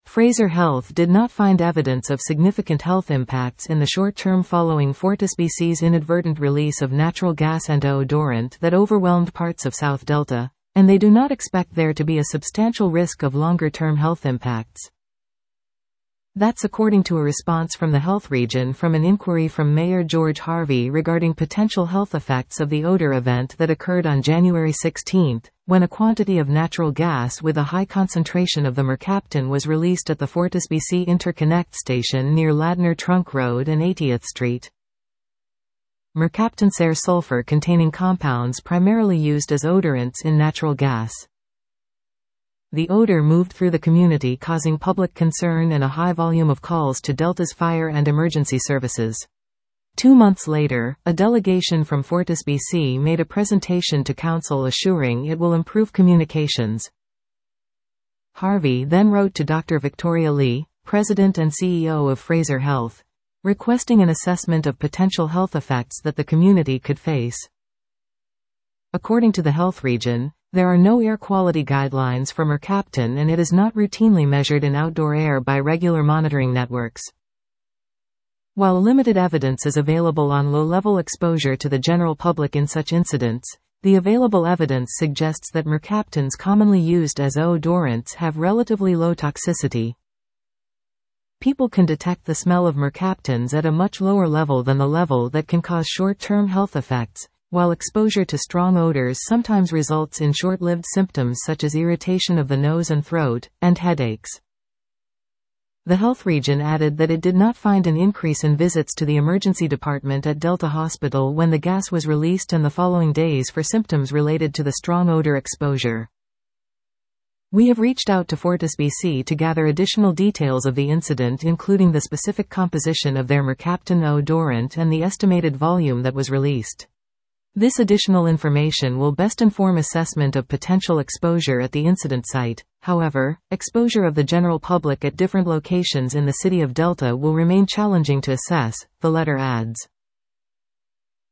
Fraser Health did not find evidence of significant health impacts in the short term following FortisBC's inadvertent release of natural gas antiodorant that overwhelmed parts of South Delta, and they do not expect there to be a substantial risk of longer-term health impacts. That's according to a response from the health region from an inquiry from Mayor George Harvey regarding potential health effects of the odor event that occurred on January 16, when a quantity of natural gas with a high concentration of the mercaptan was released at the FortisBC Interconnect station near Ladner Trunk Road and 80th Street. Mercaptans are sulfur-containing compounds primarily used as odorants in natural gas. The odor moved through the community, causing public concern and a high volume of calls to Delta's fire and emergency services. 2 months later, a delegation from FortisBC made a presentation to Council assuring it will improve communications. Harvey then wrote to Dr. Victoria Lee, President and CEO of Fraser Health, requesting an assessment of potential health effects that the community could face. According to the health region, there are no air quality guidelines for mercaptan and it is not routinely measured in outdoor air by regular monitoring networks. While limited evidence is available on low-level exposure to the general public in such incidents, the available evidence suggests that mercaptans commonly used as odorants have relatively low toxicity. People can detect the smell of mercaptans at a much lower level than the level that can cause short-term health effects, while exposure to strong odors sometimes results in short-lived symptoms such as irritation of the nose and throat, and headaches. The health region added that it did not find an increase in visits to the emergency department at Delta Hospital when the gas was released and the following days for symptoms related to the strong odor exposure. We have reached out to FortisBC to gather additional details of the incident, including the specific composition of their mercaptan odorant and the estimated volume that was released. This additional information will best inform assessment of potential exposure at the incident site. However, exposure of the general public at different locations in the city of Delta will remain challenging to assess, the letter adds.